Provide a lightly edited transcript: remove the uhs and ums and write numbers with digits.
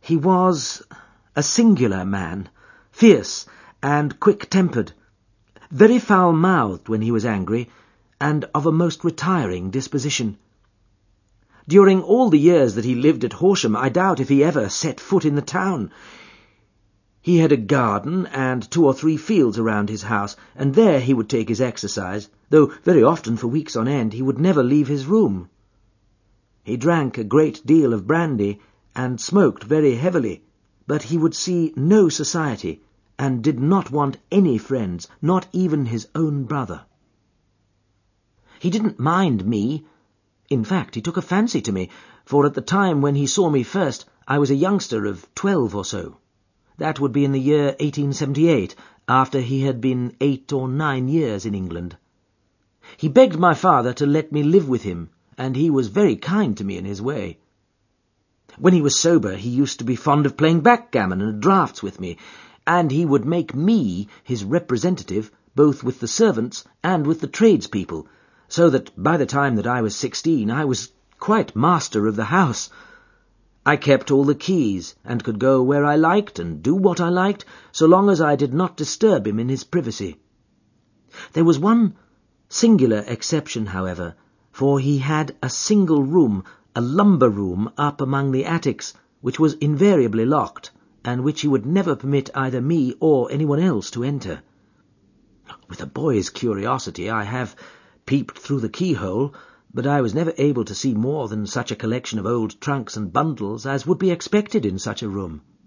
He was a singular man, fierce and quick-tempered, very foul-mouthed when he was angry, and of a most retiring disposition. During all the years that he lived at Horsham, I doubt if he ever set foot in the town. He had a garden and 2 or 3 fields around his house, and there he would take his exercise, though very often for weeks on end he would never leave his room. He drank a great deal of brandy and smoked very heavily, but he would see no society, and did not want any friends, not even his own brother. He didn't mind me. In fact, he took a fancy to me, for at the time when he saw me first, I was a youngster of 12 or so. That would be in the year 1878, after he had been 8 or 9 years in England. He begged my father to let me live with him, and he was very kind to me in his way. When he was sober, he used to be fond of playing backgammon and draughts with me, and he would make me his representative both with the servants and with the tradespeople, so that by the time that I was 16 I was quite master of the house. I kept all the keys, and could go where I liked and do what I liked, so long as I did not disturb him in his privacy. There was one singular exception, however, for he had a single room, a lumber room up among the attics, which was invariably locked, and which he would never permit either me or anyone else to enter. With a boy's curiosity I have peeped through the keyhole, but I was never able to see more than such a collection of old trunks and bundles as would be expected in such a room.